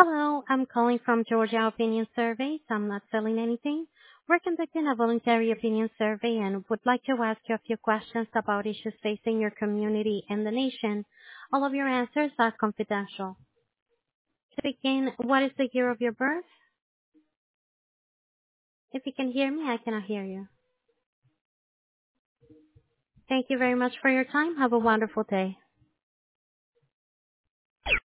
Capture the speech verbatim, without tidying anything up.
Hello, I'm calling from Georgia Opinion Survey. So I'm not selling anything. We're conducting a voluntary opinion survey and would like to ask you a few questions about issues facing your community and the nation. All of your answers are confidential. To begin, what is the year of your birth? If you can hear me, I cannot hear you. Thank you very much for your time. Have a wonderful day.